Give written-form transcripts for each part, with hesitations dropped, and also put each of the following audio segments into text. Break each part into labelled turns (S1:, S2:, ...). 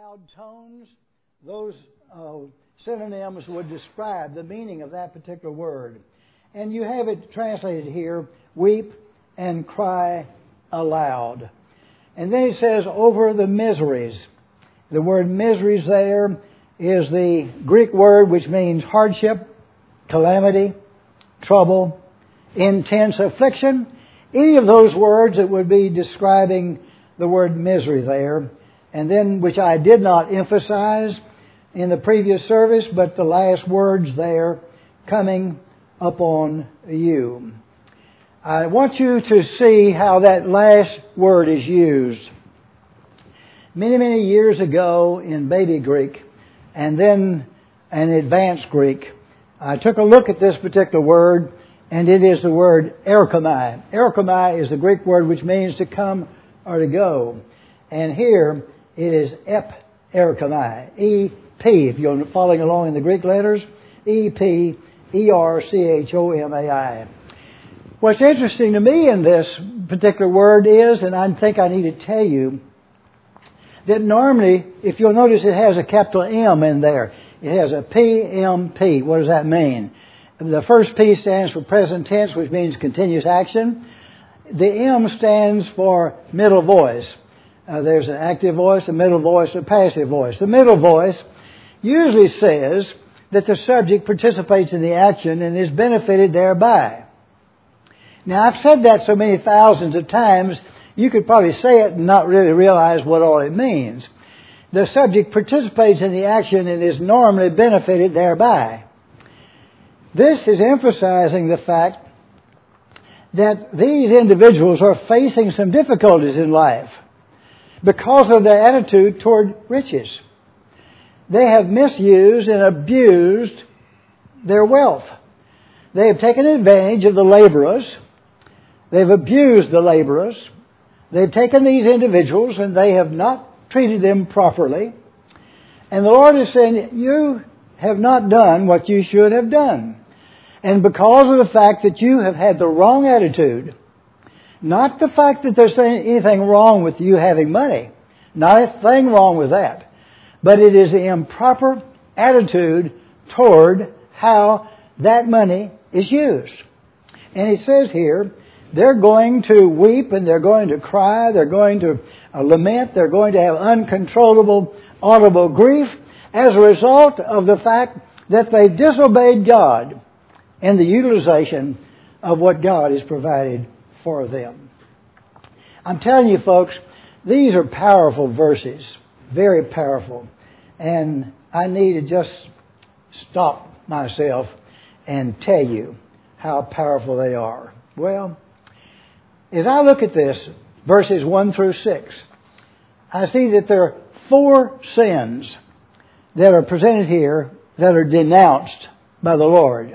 S1: loud tones, those synonyms would describe the meaning of that particular word. And you have it translated here, weep and cry aloud. And then it says, over the miseries. The word miseries there is the Greek word which means hardship, calamity, trouble, intense affliction. Any of those words that would be describing the word misery there. And then, which I did not emphasize in the previous service, but the last words there, coming upon you. I want you to see how that last word is used. Many, many years ago in baby Greek, and then in advanced Greek, I took a look at this particular word, and it is the word erchomai. Erchomai is the Greek word which means to come or to go. And here it is erchomai. E-P, if you're following along in the Greek letters, E-P-E-R-C-H-O-M-A-I. What's interesting to me in this particular word is, and I think I need to tell you, that normally, if you'll notice, it has a capital M in there. It has a P-M-P. What does that mean? The first P stands for present tense, which means continuous action. The M stands for middle voice. There's an active voice, a middle voice, a passive voice. The middle voice usually says that the subject participates in the action and is benefited thereby. Now, I've said that so many thousands of times, you could probably say it and not really realize what all it means. The subject participates in the action and is normally benefited thereby. This is emphasizing the fact that these individuals are facing some difficulties in life because of their attitude toward riches. They have misused and abused their wealth. They have taken advantage of the laborers. They've abused the laborers. They've taken these individuals and they have not treated them properly. And the Lord is saying, you have not done what you should have done. And because of the fact that you have had the wrong attitude, not the fact that there's anything wrong with you having money, not a thing wrong with that, but it is the improper attitude toward how that money is used. And it says here, they're going to weep and they're going to cry, they're going to lament, they're going to have uncontrollable, audible grief as a result of the fact that they've disobeyed God in the utilization of what God has provided for them. I'm telling you, folks, these are powerful verses, very powerful. And I need to just stop myself and tell you how powerful they are. Well, as I look at this, verses 1 through 6, I see that there are 4 sins that are presented here that are denounced by the Lord.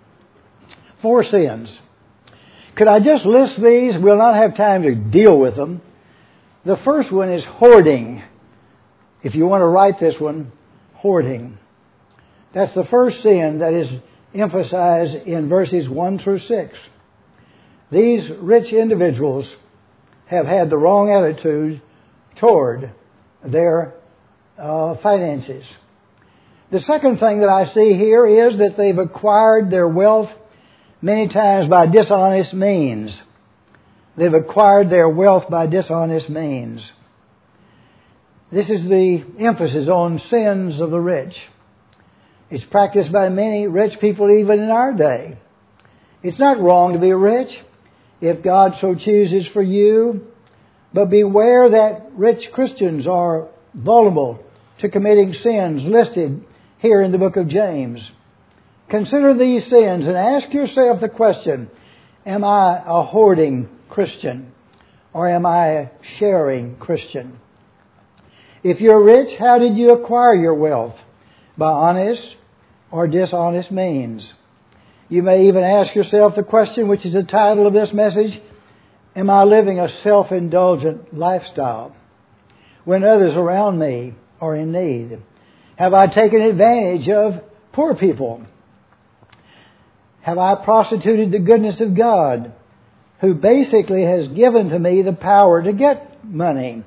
S1: 4 sins. Could I just list these? We'll not have time to deal with them. The first one is hoarding. If you want to write this one, hoarding. That's the first sin that is emphasized in verses 1 through 6. These rich individuals have had the wrong attitude toward their finances. The second thing that I see here is that they've acquired their wealth many times by dishonest means. They've acquired their wealth by dishonest means. This is the emphasis on sins of the rich. It's practiced by many rich people even in our day. It's not wrong to be rich if God so chooses for you, but beware that rich Christians are vulnerable to committing sins listed here in the book of James. Consider these sins and ask yourself the question, am I a hoarding Christian or am I a sharing Christian? If you're rich, how did you acquire your wealth? By honest or dishonest means? You may even ask yourself the question, which is the title of this message, am I living a self-indulgent lifestyle when others around me are in need? Have I taken advantage of poor people? Have I prostituted the goodness of God, who basically has given to me the power to get money,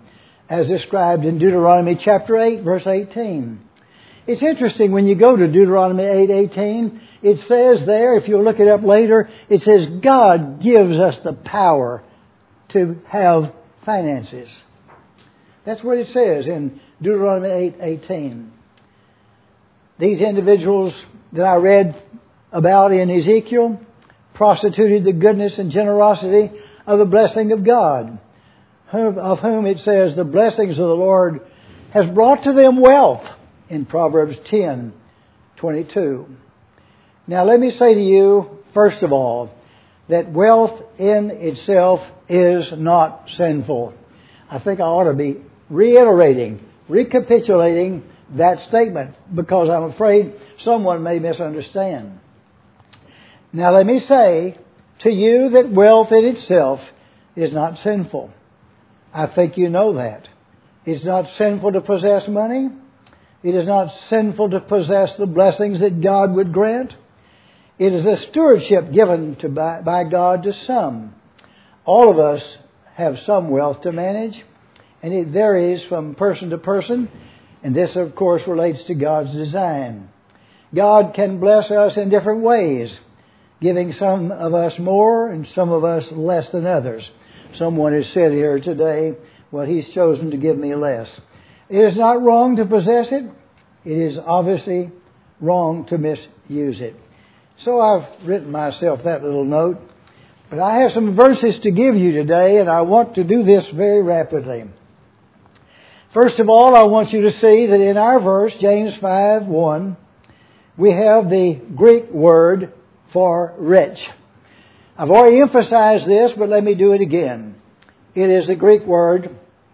S1: as described in Deuteronomy chapter 8, verse 18. It's interesting when you go to Deuteronomy 8:18, it says there, if you look it up later, it says God gives us the power to have finances. That's what it says in Deuteronomy 8:18. These individuals that I read about in Ezekiel prostituted the goodness and generosity of the blessing of God, of whom it says the blessings of the Lord has brought to them wealth in Proverbs 10:22. Now let me say to you, first of all, that wealth in itself is not sinful. I think I ought to be recapitulating that statement, because I'm afraid someone may misunderstand. Now let me say to you that wealth in itself is not sinful. I think you know that. It's not sinful to possess money. It is not sinful to possess the blessings that God would grant. It is a stewardship given by God to some. All of us have some wealth to manage, and it varies from person to person, and this, of course, relates to God's design. God can bless us in different ways, giving some of us more and some of us less than others. Someone has said here today, well, He's chosen to give me less. It is not wrong to possess it. It is obviously wrong to misuse it. So I've written myself that little note. But I have some verses to give you today, and I want to do this very rapidly. First of all, I want you to see that in our verse, James 5:1, we have the Greek word for rich. I've already emphasized this, but let me do it again. It is the Greek word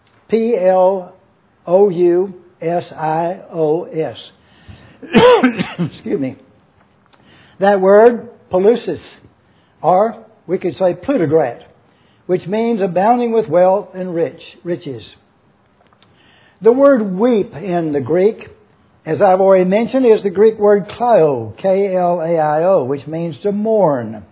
S1: P-L-O-U-S-I-O-S. Excuse me. That word, palusis, or we could say plutograt, which means abounding with wealth and riches. The word weep in the Greek, as I've already mentioned, is the Greek word klaio, K-L-A-I-O, which means to mourn.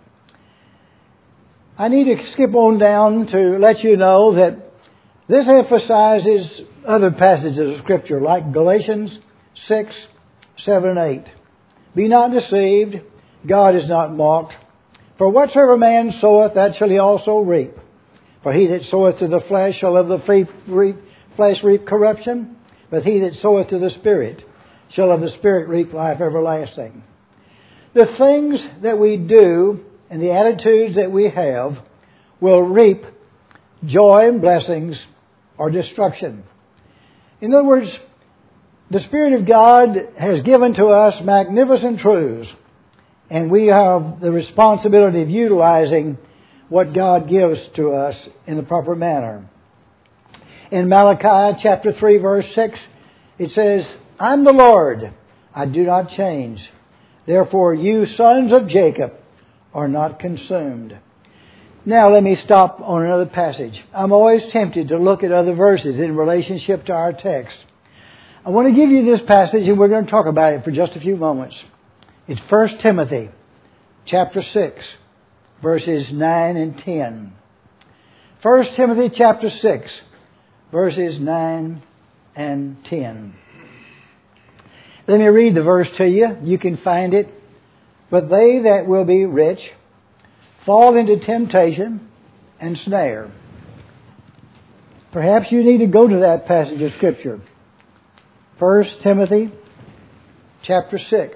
S1: I need to skip on down to let you know that this emphasizes other passages of Scripture, like Galatians 6, 7, and 8. Be not deceived, God is not mocked. For whatsoever man soweth, that shall he also reap. For he that soweth to the flesh shall of the flesh reap corruption, but he that soweth to the Spirit shall of the Spirit reap life everlasting. The things that we do and the attitudes that we have will reap joy and blessings or destruction. In other words, the Spirit of God has given to us magnificent truths, and we have the responsibility of utilizing what God gives to us in the proper manner. In Malachi chapter 3, verse 6, it says, I'm the Lord, I do not change. Therefore you sons of Jacob are not consumed. Now let me stop on another passage. I'm always tempted to look at other verses in relationship to our text. I want to give you this passage, and we're going to talk about it for just a few moments. It's 1 Timothy chapter 6, verses 9 and 10. 1 Timothy chapter 6, verses 9 and 10. Let me read the verse to you. You can find it. But they that will be rich fall into temptation and snare. Perhaps you need to go to that passage of Scripture. 1 Timothy chapter 6.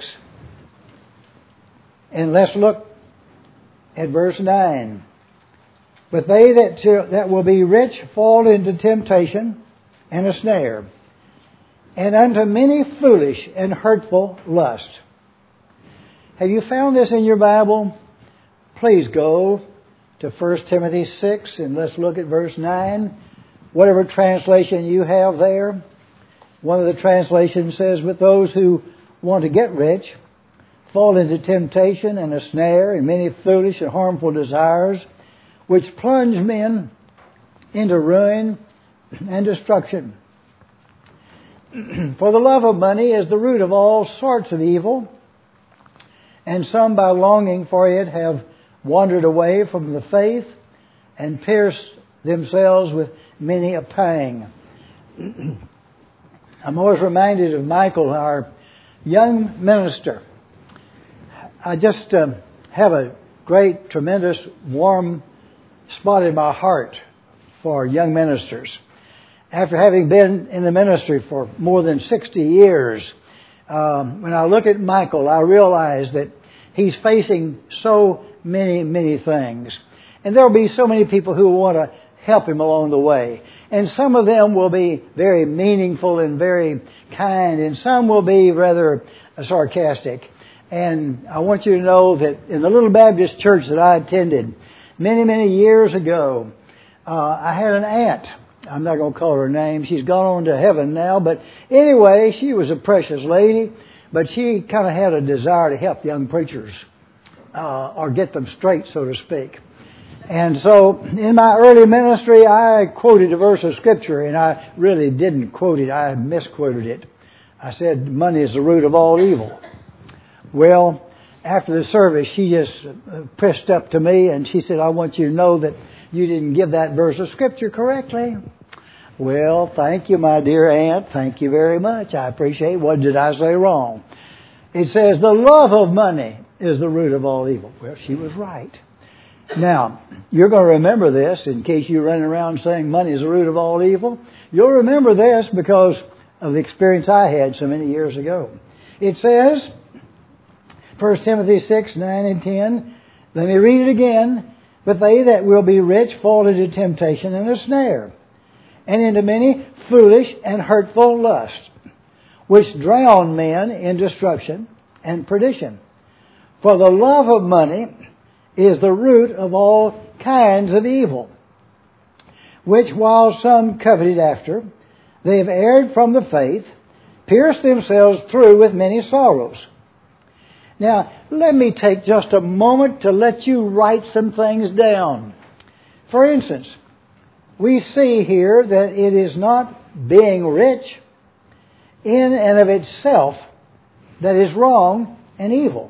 S1: And let's look at verse 9. But they that will be rich fall into temptation and a snare, and unto many foolish and hurtful lusts. Have you found this in your Bible? Please go to 1 Timothy 6 and let's look at verse 9. Whatever translation you have there. One of the translations says, but those who want to get rich fall into temptation and a snare and many foolish and harmful desires, which plunge men into ruin and destruction. For the love of money is the root of all sorts of evil, and some by longing for it have wandered away from the faith and pierced themselves with many a pang. I'm always reminded of Michael, our young minister. I just have a great, tremendous, warm spot in my heart for young ministers. After having been in the ministry for more than 60 years, when I look at Michael, I realize that he's facing so many things. And there will be so many people who want to help him along the way. And some of them will be very meaningful and very kind, and some will be rather sarcastic. And I want you to know that in the little Baptist church that I attended many years ago, I had an aunt. I'm not going to call her name. She's gone on to heaven now. But anyway, she was a precious lady. But she kind of had a desire to help young preachers or get them straight, so to speak. And so in my early ministry, I quoted a verse of Scripture, and I really didn't quote it. I misquoted it. I said, money is the root of all evil. Well, after the service, she just pressed up to me, and she said, I want you to know that you didn't give that verse of Scripture correctly. Well, thank you, my dear aunt. Thank you very much. I appreciate it. What did I say wrong? It says, the love of money is the root of all evil. Well, she was right. Now, you're going to remember this in case you're running around saying money is the root of all evil. You'll remember this because of the experience I had so many years ago. It says, 1 Timothy 6, 9 and 10, let me read it again. But they that will be rich fall into temptation and a snare, and into many foolish and hurtful lusts, which drown men in destruction and perdition. For the love of money is the root of all kinds of evil, which while some coveted after, they have erred from the faith, pierced themselves through with many sorrows. Now, let me take just a moment to let you write some things down. For instance, we see here that it is not being rich in and of itself that is wrong and evil.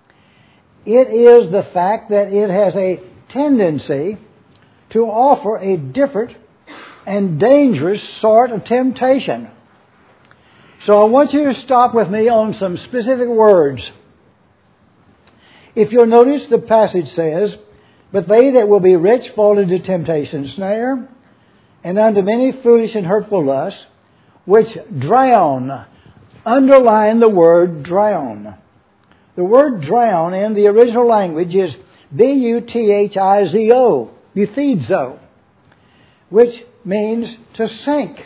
S1: It is the fact that it has a tendency to offer a different and dangerous sort of temptation. So I want you to stop with me on some specific words. If you'll notice, the passage says, but they that will be rich fall into temptation and snare, and unto many foolish and hurtful lusts, which drown. Underline the word drown. The word drown in the original language is B-U-T-H-I-Z-O, buthizo, which means to sink.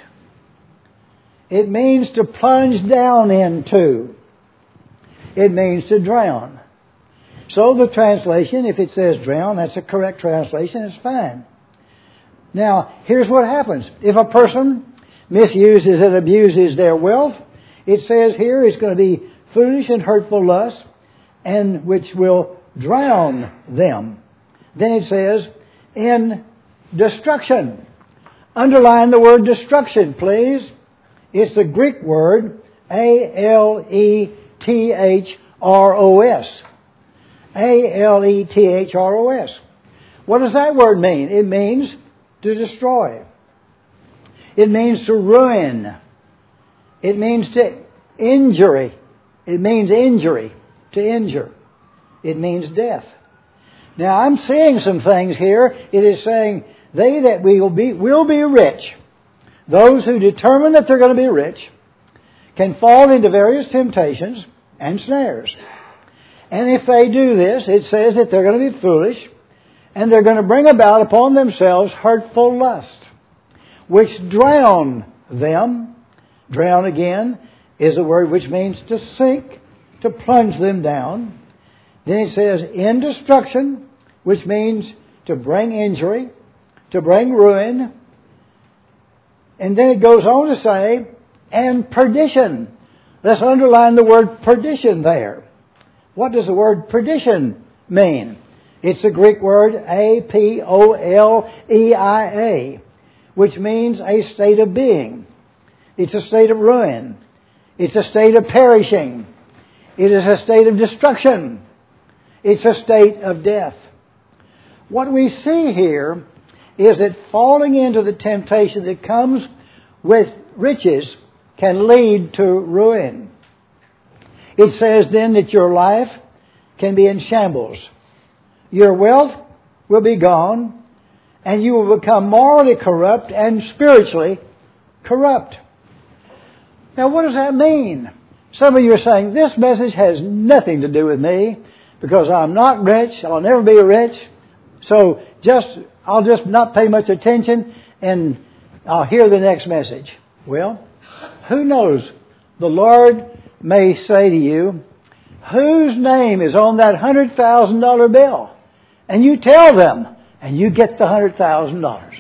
S1: It means to plunge down into. It means to drown. So the translation, if it says drown, that's a correct translation, it's fine. Now, here's what happens. If a person misuses and abuses their wealth, it says here it's going to be foolish and hurtful lusts, and which will drown them. Then it says, in destruction. Underline the word destruction, please. It's the Greek word A-L-E-T-H-R-O-S. A-L-E-T-H-R-O-S. What does that word mean? It means to destroy. It means to ruin. It means to injury. It means injury, to injure. It means death. Now I'm seeing some things here. It is saying they that will be rich. Those who determine that they're going to be rich can fall into various temptations and snares. And if they do this, it says that they're going to be foolish, and they're going to bring about upon themselves hurtful lust, which drown them. Drown again is a word which means to sink, to plunge them down. Then it says in destruction, which means to bring injury, to bring ruin. And then it goes on to say, and perdition. Let's underline the word perdition there. What does the word perdition mean? It's the Greek word A-P-O-L-E-I-A, which means a state of being. It's a state of ruin. It's a state of perishing. It is a state of destruction. It's a state of death. What we see here is that falling into the temptation that comes with riches can lead to ruin. It says then that your life can be in shambles. Your wealth will be gone, and you will become morally corrupt and spiritually corrupt. Now, what does that mean? Some of you are saying, this message has nothing to do with me because I'm not rich. I'll never be rich. So I'll just not pay much attention and I'll hear the next message. Well, who knows? The Lord may say to you, whose name is on that $100,000 bill? And you tell them, and you get the $100,000.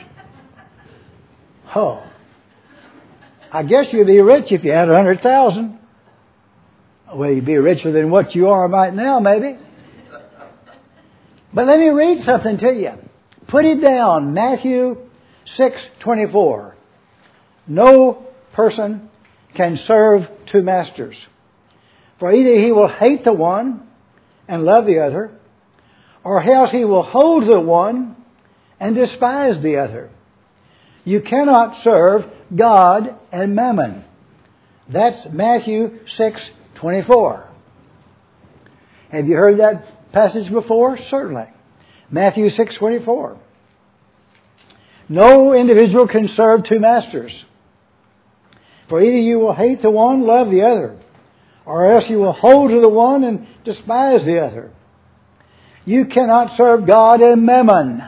S1: Oh, I guess you'd be rich if you had $100,000. Well, you'd be richer than what you are right now, maybe. But let me read something to you. Put it down, Matthew 6:24. No person can serve two masters. For either he will hate the one and love the other, or else he will hold the one and despise the other. You cannot serve God and mammon. That's Matthew 6:24. Have you heard that passage before? Certainly. Matthew 6:24. No individual can serve two masters. For either you will hate the one, love the other, or else you will hold to the one and despise the other. You cannot serve God and mammon.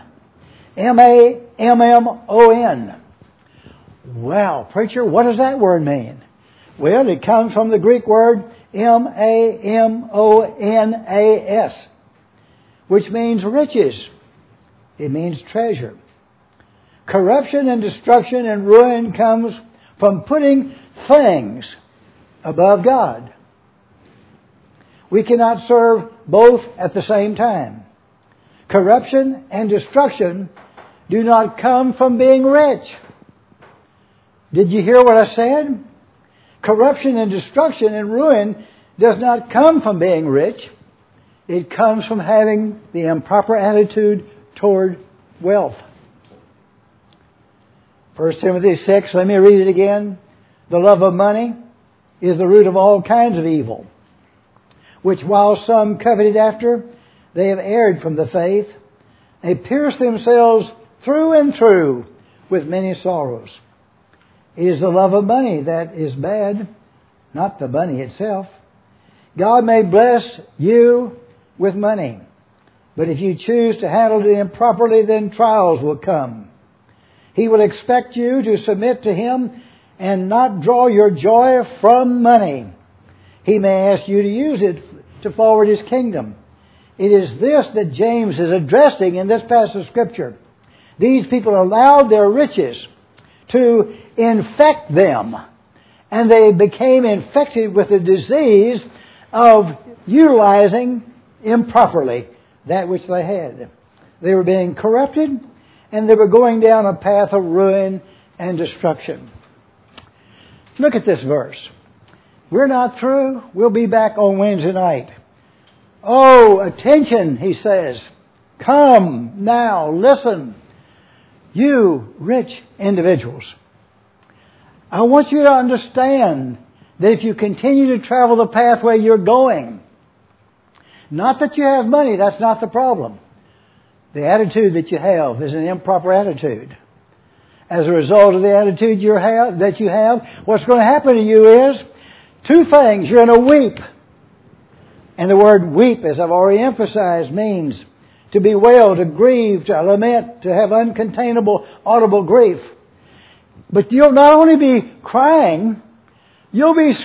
S1: M-A-M-M-O-N. Wow, preacher, what does that word mean? Well, it comes from the Greek word M-A-M-O-N-A-S, which means riches. It means treasure. Corruption and destruction and ruin comes from putting things above God. We cannot serve both at the same time. Corruption and destruction do not come from being rich. Did you hear what I said? Corruption and destruction and ruin does not come from being rich. It comes from having the improper attitude toward wealth. 1 Timothy 6, let me read it again. The love of money is the root of all kinds of evil, which while some coveted after, they have erred from the faith. They pierced themselves through and through with many sorrows. It is the love of money that is bad, not the money itself. God may bless you with money, but if you choose to handle it improperly, then trials will come. He will expect you to submit to Him and not draw your joy from money. He may ask you to use it to forward His kingdom. It is this that James is addressing in this passage of Scripture. These people allowed their riches to infect them, and they became infected with the disease of utilizing improperly that which they had. They were being corrupted, and they were going down a path of ruin and destruction. Look at this verse. We're not through. We'll be back on Wednesday night. Oh, attention, he says. Come now, listen. You rich individuals. I want you to understand that if you continue to travel the pathway you're going, not that you have money, that's not the problem. The attitude that you have is an improper attitude. As a result of the attitude that you have, what's going to happen to you is two things. You're going to weep. And the word weep, as I've already emphasized, means to bewail, to grieve, to lament, to have uncontainable, audible grief. But you'll not only be crying, you'll be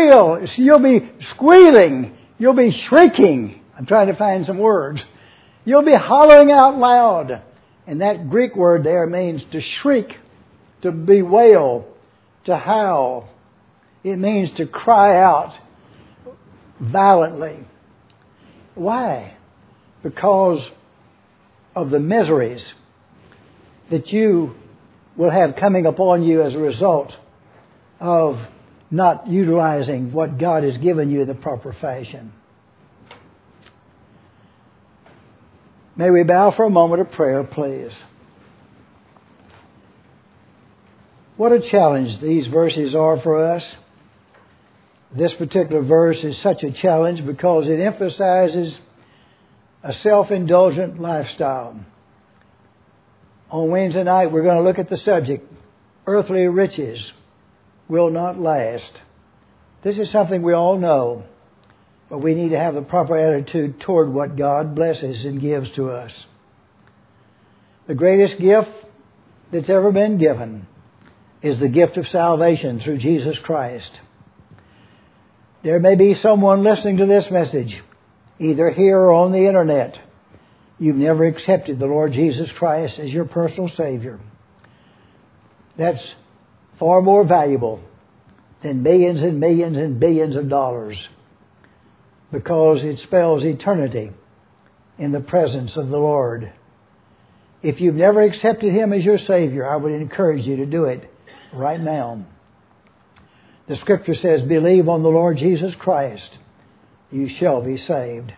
S1: squealing, you'll be shrieking. I'm trying to find some words. You'll be hollering out loud. And that Greek word there means to shriek, to bewail, to howl. It means to cry out violently. Why? Because of the miseries that you will have coming upon you as a result of not utilizing what God has given you in the proper fashion. May we bow for a moment of prayer, please. What a challenge these verses are for us. This particular verse is such a challenge because it emphasizes a self-indulgent lifestyle. On Wednesday night, we're going to look at the subject, earthly riches will not last. This is something we all know, but we need to have the proper attitude toward what God blesses and gives to us. The greatest gift that's ever been given is the gift of salvation through Jesus Christ. There may be someone listening to this message, either here or on the internet. You've never accepted the Lord Jesus Christ as your personal Savior. That's far more valuable than millions and millions and billions of dollars, because it spells eternity in the presence of the Lord. If you've never accepted Him as your Savior, I would encourage you to do it right now. The Scripture says, believe on the Lord Jesus Christ, you shall be saved.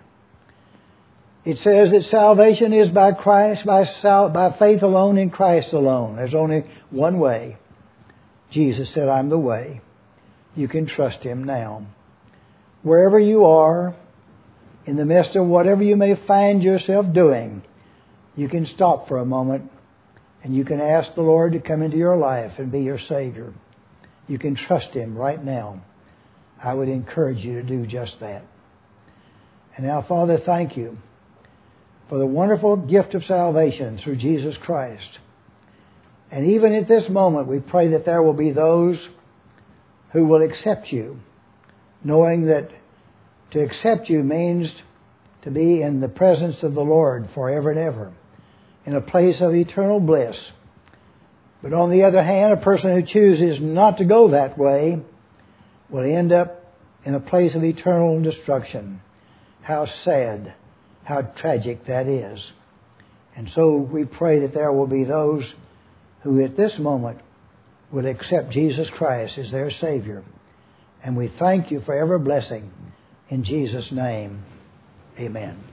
S1: It says that salvation is by Christ, by faith alone in Christ alone. There's only one way. Jesus said, I'm the way. You can trust Him now. Wherever you are, in the midst of whatever you may find yourself doing, you can stop for a moment and you can ask the Lord to come into your life and be your Savior. You can trust Him right now. I would encourage you to do just that. And now, Father, thank you for the wonderful gift of salvation through Jesus Christ. And even at this moment, we pray that there will be those who will accept you, knowing that to accept you means to be in the presence of the Lord forever and ever, in a place of eternal bliss. But on the other hand, a person who chooses not to go that way will end up in a place of eternal destruction. How sad, how tragic that is. And so we pray that there will be those who at this moment will accept Jesus Christ as their Savior. And we thank you for every blessing. In Jesus' name, amen.